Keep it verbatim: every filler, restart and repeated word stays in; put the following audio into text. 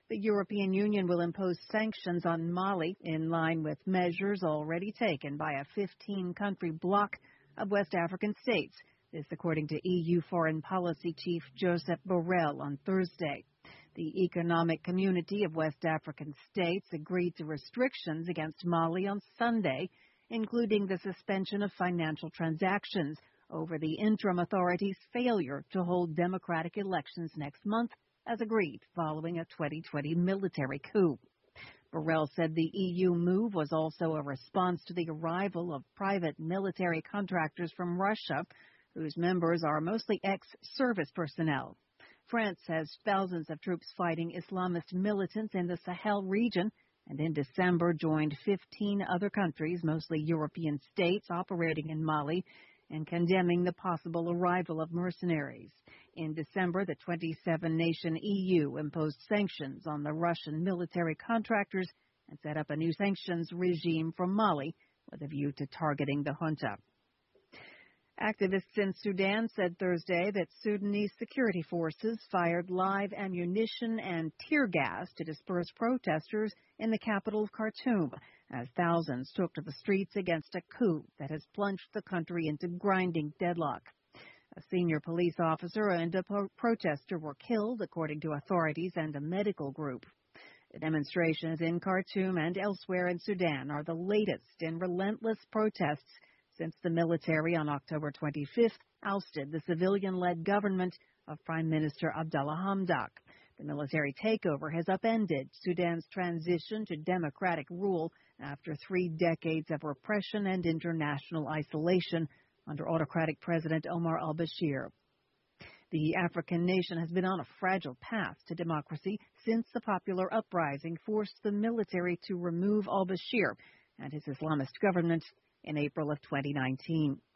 The European Union will impose sanctions on Mali in line with measures already taken by a fifteen-country bloc of West African states. This according to E U Foreign Policy Chief Joseph Borrell on Thursday. The Economic Community of West African States agreed to restrictions against Mali on Sunday, including the suspension of financial transactions over the interim authority's failure to hold democratic elections next month, as agreed following a twenty twenty military coup. Borrell said the E U move was also a response to the arrival of private military contractors from Russia, whose members are mostly ex-service personnel. France has thousands of troops fighting Islamist militants in the Sahel region, and in December joined fifteen other countries, mostly European states, operating in Mali and condemning the possible arrival of mercenaries. In December, the twenty-seven nation E U imposed sanctions on the Russian military contractors and set up a new sanctions regime for Mali with a view to targeting the junta. Activists in Sudan said Thursday that Sudanese security forces fired live ammunition and tear gas to disperse protesters in the capital of Khartoum, as thousands took to the streets against a coup that has plunged the country into grinding deadlock. A senior police officer and a pro- protester were killed, according to authorities and a medical group. The demonstrations in Khartoum and elsewhere in Sudan are the latest in relentless protests since the military on October twenty-fifth ousted the civilian-led government of Prime Minister Abdallah Hamdok. The military takeover has upended Sudan's transition to democratic rule after three decades of repression and international isolation under autocratic President Omar al-Bashir. The African nation has been on a fragile path to democracy since the popular uprising forced the military to remove al-Bashir and his Islamist government in April of twenty nineteen.